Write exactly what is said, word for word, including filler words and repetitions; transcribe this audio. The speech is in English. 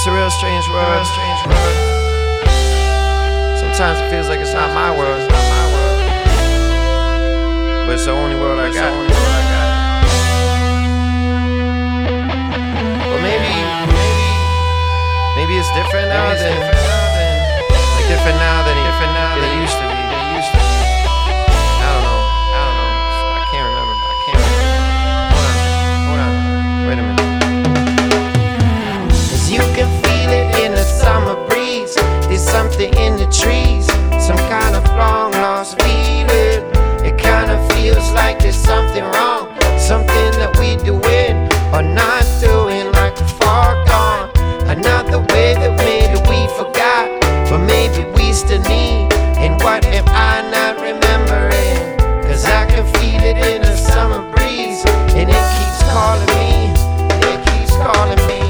It's a real strange world. Sometimes it feels like it's not my world, but it's the only world I got. But maybe, maybe, maybe it's different now than, like different now than it